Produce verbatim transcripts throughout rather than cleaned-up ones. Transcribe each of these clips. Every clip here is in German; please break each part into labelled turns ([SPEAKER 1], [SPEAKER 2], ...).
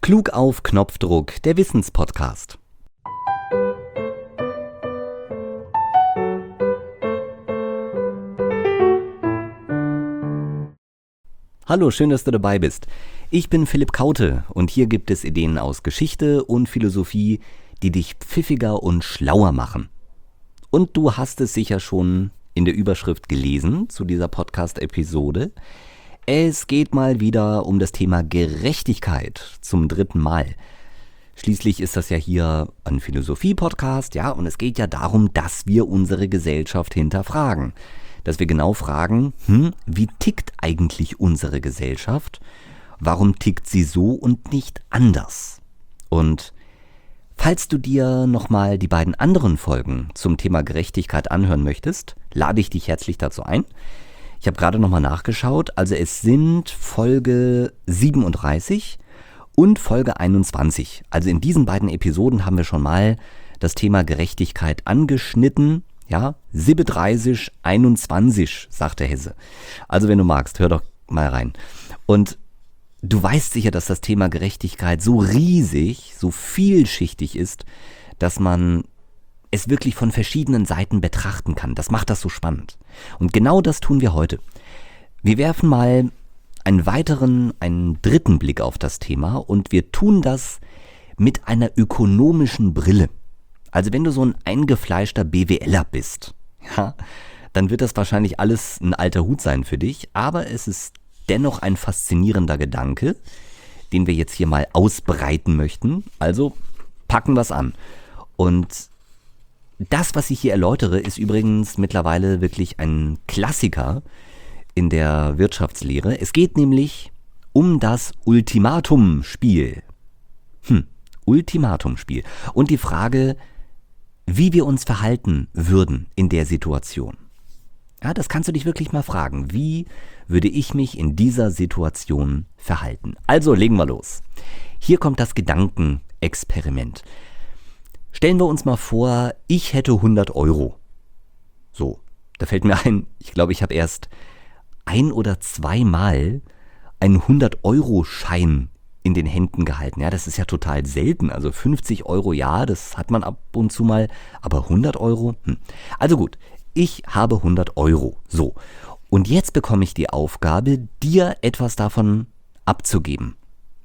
[SPEAKER 1] Klug auf Knopfdruck, der Wissenspodcast. Hallo, schön, dass du dabei bist. Ich bin Philipp Kaute und hier gibt es Ideen aus Geschichte und Philosophie, die dich pfiffiger und schlauer machen. Und du hast es sicher schon in der Überschrift gelesen zu dieser Podcast-Episode. Es geht mal wieder um das Thema Gerechtigkeit zum dritten Mal. Schließlich ist das ja hier ein Philosophie-Podcast, ja, und es geht ja darum, dass wir unsere Gesellschaft hinterfragen. Dass wir genau fragen, hm, wie tickt eigentlich unsere Gesellschaft? Warum tickt sie so und nicht anders? Und falls du dir nochmal die beiden anderen Folgen zum Thema Gerechtigkeit anhören möchtest, lade ich dich herzlich dazu ein. Ich habe gerade nochmal nachgeschaut, also es sind Folge siebenunddreißig und Folge einundzwanzig. Also in diesen beiden Episoden haben wir schon mal das Thema Gerechtigkeit angeschnitten. Ja, siebenunddreißig, einundzwanzig, sagt der Hesse. Also wenn du magst, hör doch mal rein. Und du weißt sicher, dass das Thema Gerechtigkeit so riesig, so vielschichtig ist, dass man es wirklich von verschiedenen Seiten betrachten kann. Das macht das so spannend. Und genau das tun wir heute. Wir werfen mal einen weiteren, einen dritten Blick auf das Thema und wir tun das mit einer ökonomischen Brille. Also wenn du so ein eingefleischter BWLer bist, ja, dann wird das wahrscheinlich alles ein alter Hut sein für dich, aber es ist dennoch ein faszinierender Gedanke, den wir jetzt hier mal ausbreiten möchten. Also packen wir es an. Und das, was ich hier erläutere, ist übrigens mittlerweile wirklich ein Klassiker in der Wirtschaftslehre. Es geht nämlich um das Ultimatumspiel. Hm, Ultimatumspiel. Und die Frage, wie wir uns verhalten würden in der Situation. Ja, das kannst du dich wirklich mal fragen. Wie würde ich mich in dieser Situation verhalten? Also legen wir los. Hier kommt das Gedankenexperiment. Stellen wir uns mal vor, ich hätte hundert Euro. So, da fällt mir ein, ich glaube, ich habe erst ein oder zweimal einen hundert-Euro-Schein in den Händen gehalten. Ja, das ist ja total selten. Also fünfzig Euro, ja, das hat man ab und zu mal. Aber hundert Euro? Hm. Also gut, ich habe hundert Euro. So, und jetzt bekomme ich die Aufgabe, dir etwas davon abzugeben.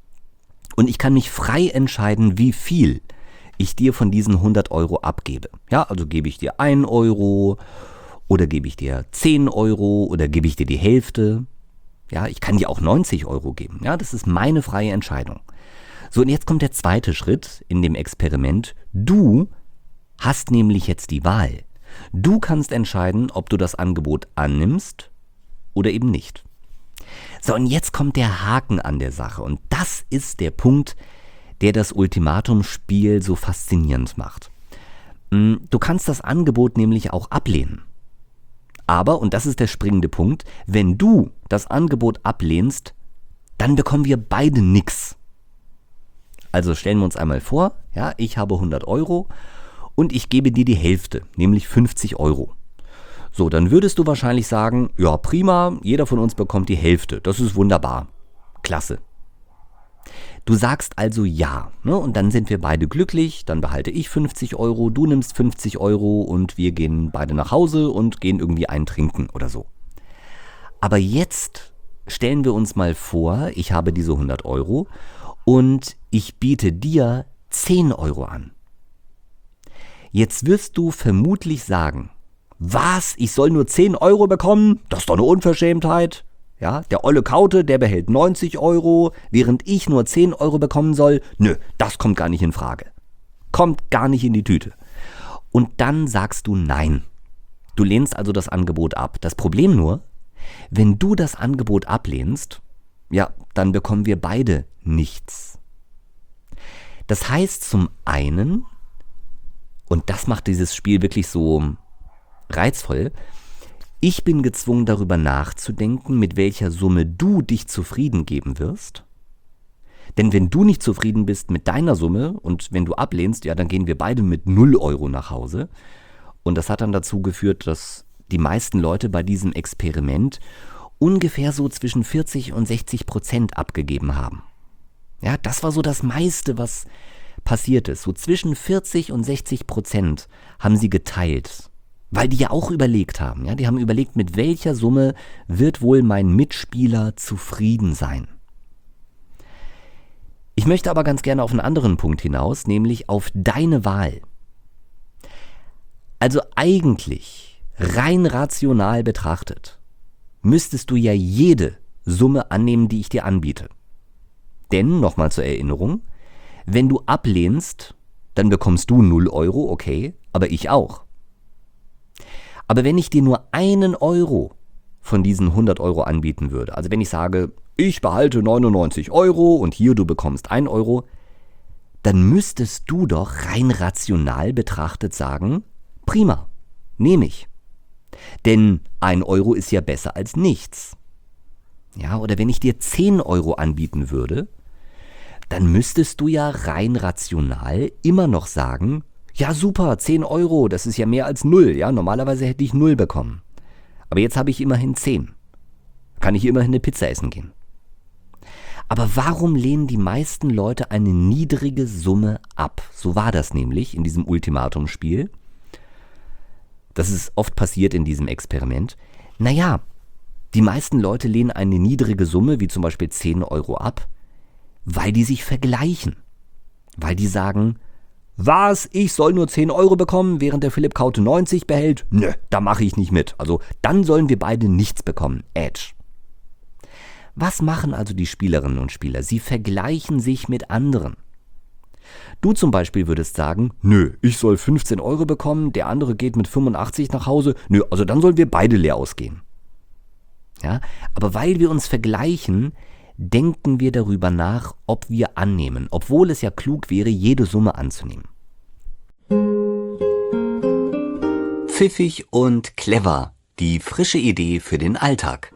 [SPEAKER 1] Und ich kann mich frei entscheiden, wie viel ich dir von diesen hundert Euro abgebe. Ja, also gebe ich dir ein Euro oder gebe ich dir zehn Euro oder gebe ich dir die Hälfte. Ja, ich kann dir auch neunzig Euro geben. Ja, das ist meine freie Entscheidung. So, und jetzt kommt der zweite Schritt in dem Experiment. Du hast nämlich jetzt die Wahl. Du kannst entscheiden, ob du das Angebot annimmst oder eben nicht. So, und jetzt kommt der Haken an der Sache. Und das ist der Punkt, der das Ultimatumspiel so faszinierend macht. Du kannst das Angebot nämlich auch ablehnen. Aber, und das ist der springende Punkt, wenn du das Angebot ablehnst, dann bekommen wir beide nix. Also stellen wir uns einmal vor, ja, ich habe hundert Euro und ich gebe dir die Hälfte, nämlich fünfzig Euro. So, dann würdest du wahrscheinlich sagen, ja prima, jeder von uns bekommt die Hälfte, das ist wunderbar, klasse. Du sagst also ja, ne? Und dann sind wir beide glücklich, dann behalte ich fünfzig Euro, du nimmst fünfzig Euro und wir gehen beide nach Hause und gehen irgendwie ein trinken oder so. Aber jetzt stellen wir uns mal vor, ich habe diese hundert Euro und ich biete dir zehn Euro an. Jetzt wirst du vermutlich sagen, was, ich soll nur zehn Euro bekommen? Das ist doch eine Unverschämtheit. Ja, der olle Kaute, der behält neunzig Euro, während ich nur zehn Euro bekommen soll. Nö, das kommt gar nicht in Frage. Kommt gar nicht in die Tüte. Und dann sagst du nein. Du lehnst also das Angebot ab. Das Problem nur, wenn du das Angebot ablehnst, ja, dann bekommen wir beide nichts. Das heißt zum einen, und das macht dieses Spiel wirklich so reizvoll, ich bin gezwungen, darüber nachzudenken, mit welcher Summe du dich zufrieden geben wirst. Denn wenn du nicht zufrieden bist mit deiner Summe und wenn du ablehnst, ja, dann gehen wir beide mit null Euro nach Hause. Und das hat dann dazu geführt, dass die meisten Leute bei diesem Experiment ungefähr so zwischen vierzig und sechzig Prozent abgegeben haben. Ja, das war so das meiste, was passiert ist. So zwischen vierzig und sechzig Prozent haben sie geteilt, weil die ja auch überlegt haben. Ja, die haben überlegt, mit welcher Summe wird wohl mein Mitspieler zufrieden sein. Ich möchte aber ganz gerne auf einen anderen Punkt hinaus, nämlich auf deine Wahl. Also eigentlich, rein rational betrachtet, müsstest du ja jede Summe annehmen, die ich dir anbiete. Denn, nochmal zur Erinnerung, wenn du ablehnst, dann bekommst du null Euro, okay, aber ich auch. Aber wenn ich dir nur einen Euro von diesen hundert Euro anbieten würde, also wenn ich sage, ich behalte neunundneunzig Euro und hier du bekommst ein Euro, dann müsstest du doch rein rational betrachtet sagen, prima, nehme ich. Denn ein Euro ist ja besser als nichts. Ja, oder wenn ich dir zehn Euro anbieten würde, dann müsstest du ja rein rational immer noch sagen, ja super, zehn Euro, das ist ja mehr als null. Ja, normalerweise hätte ich null bekommen. Aber jetzt habe ich immerhin zehn. Kann ich immerhin eine Pizza essen gehen. Aber warum lehnen die meisten Leute eine niedrige Summe ab? So war das nämlich in diesem Ultimatumspiel. Das ist oft passiert in diesem Experiment. Naja, die meisten Leute lehnen eine niedrige Summe, wie zum Beispiel zehn Euro ab, weil die sich vergleichen. Weil die sagen, was, ich soll nur zehn Euro bekommen, während der Philipp Kaute neunzig behält? Nö, da mache ich nicht mit. Also dann sollen wir beide nichts bekommen. Edge. Was machen also die Spielerinnen und Spieler? Sie vergleichen sich mit anderen. Du zum Beispiel würdest sagen, nö, ich soll fünfzehn Euro bekommen, der andere geht mit fünfundachtzig nach Hause. Nö, also dann sollen wir beide leer ausgehen. Ja, aber weil wir uns vergleichen, denken wir darüber nach, ob wir annehmen, obwohl es ja klug wäre, jede Summe anzunehmen. Pfiffig und clever, die frische Idee für den Alltag.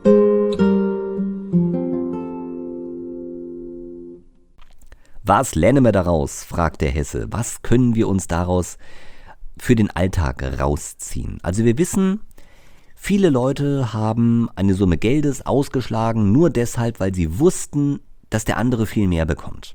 [SPEAKER 1] Was lernen wir daraus, fragt der Hesse. Was können wir uns daraus für den Alltag rausziehen? Also wir wissen, viele Leute haben eine Summe Geldes ausgeschlagen, nur deshalb, weil sie wussten, dass der andere viel mehr bekommt.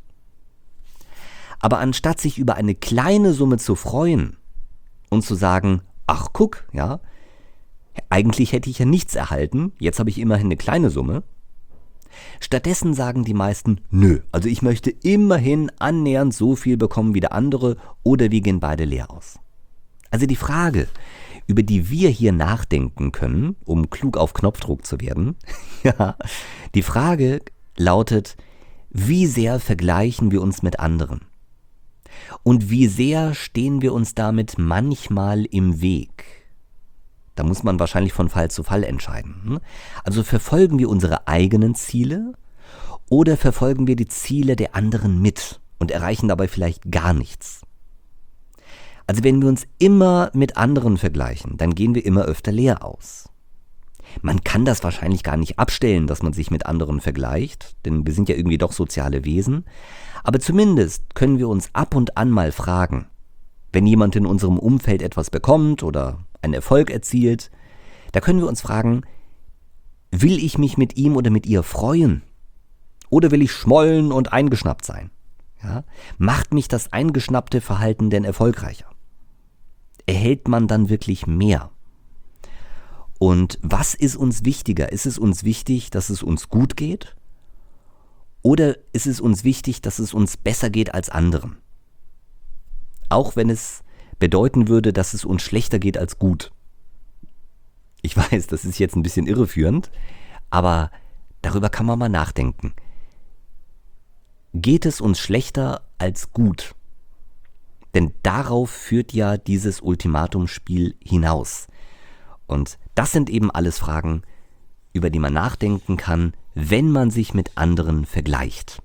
[SPEAKER 1] Aber anstatt sich über eine kleine Summe zu freuen und zu sagen, ach guck, ja, eigentlich hätte ich ja nichts erhalten, jetzt habe ich immerhin eine kleine Summe. Stattdessen sagen die meisten, nö, also ich möchte immerhin annähernd so viel bekommen wie der andere oder wir gehen beide leer aus. Also die Frage, über die wir hier nachdenken können, um klug auf Knopfdruck zu werden, ja, die Frage lautet, wie sehr vergleichen wir uns mit anderen? Und wie sehr stehen wir uns damit manchmal im Weg? Da muss man wahrscheinlich von Fall zu Fall entscheiden. Also verfolgen wir unsere eigenen Ziele oder verfolgen wir die Ziele der anderen mit und erreichen dabei vielleicht gar nichts? Also wenn wir uns immer mit anderen vergleichen, dann gehen wir immer öfter leer aus. Man kann das wahrscheinlich gar nicht abstellen, dass man sich mit anderen vergleicht, denn wir sind ja irgendwie doch soziale Wesen. Aber zumindest können wir uns ab und an mal fragen, wenn jemand in unserem Umfeld etwas bekommt oder einen Erfolg erzielt, da können wir uns fragen, will ich mich mit ihm oder mit ihr freuen? Oder will ich schmollen und eingeschnappt sein? Ja? Macht mich das eingeschnappte Verhalten denn erfolgreicher? Erhält man dann wirklich mehr? Und was ist uns wichtiger? Ist es uns wichtig, dass es uns gut geht? Oder ist es uns wichtig, dass es uns besser geht als anderen? Auch wenn es bedeuten würde, dass es uns schlechter geht als gut. Ich weiß, das ist jetzt ein bisschen irreführend, aber darüber kann man mal nachdenken. Geht es uns schlechter als gut? Denn darauf führt ja dieses Ultimatumspiel hinaus. Und das sind eben alles Fragen, über die man nachdenken kann, wenn man sich mit anderen vergleicht.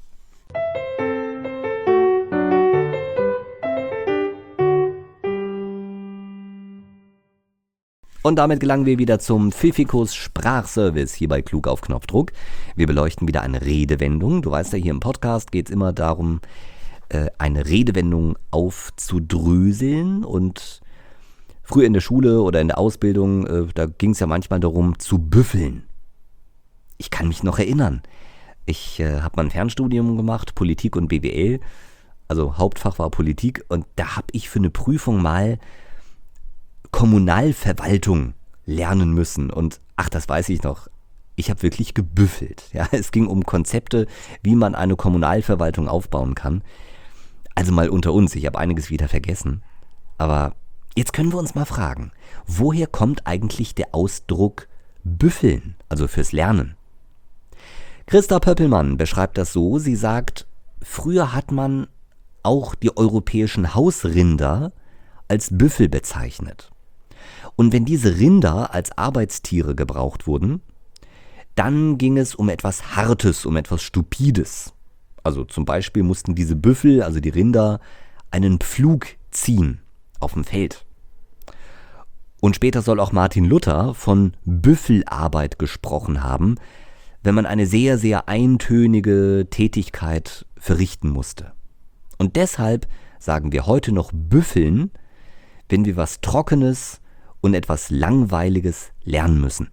[SPEAKER 1] Und damit gelangen wir wieder zum Pfiffikus Sprachservice hier bei Klug auf Knopfdruck. Wir beleuchten wieder eine Redewendung. Du weißt ja, hier im Podcast geht es immer darum, eine Redewendung aufzudröseln. Und früher in der Schule oder in der Ausbildung, da ging es ja manchmal darum, zu büffeln. Ich kann mich noch erinnern. Ich äh, habe mal ein Fernstudium gemacht, Politik und B W L. Also Hauptfach war Politik und da habe ich für eine Prüfung mal Kommunalverwaltung lernen müssen. Und ach, das weiß ich noch. Ich habe wirklich gebüffelt. Ja, es ging um Konzepte, wie man eine Kommunalverwaltung aufbauen kann. Also mal unter uns, ich habe einiges wieder vergessen. Aber jetzt können wir uns mal fragen, woher kommt eigentlich der Ausdruck büffeln, also fürs Lernen? Christa Pöppelmann beschreibt das so, sie sagt, früher hat man auch die europäischen Hausrinder als Büffel bezeichnet. Und wenn diese Rinder als Arbeitstiere gebraucht wurden, dann ging es um etwas Hartes, um etwas Stupides. Also zum Beispiel mussten diese Büffel, also die Rinder, einen Pflug ziehen auf dem Feld. Und später soll auch Martin Luther von Büffelarbeit gesprochen haben, wenn man eine sehr, sehr eintönige Tätigkeit verrichten musste. Und deshalb sagen wir heute noch büffeln, wenn wir was Trockenes und etwas Langweiliges lernen müssen.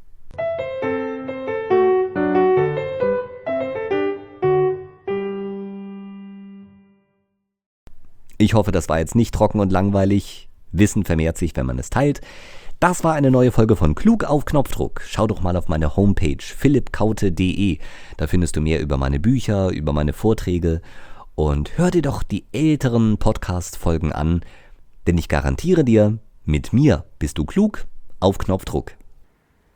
[SPEAKER 1] Ich hoffe, das war jetzt nicht trocken und langweilig. Wissen vermehrt sich, wenn man es teilt. Das war eine neue Folge von Klug auf Knopfdruck. Schau doch mal auf meine Homepage philipp kaute punkt de. Da findest du mehr über meine Bücher, über meine Vorträge. Und hör dir doch die älteren Podcast-Folgen an. Denn ich garantiere dir, mit mir bist du klug auf Knopfdruck.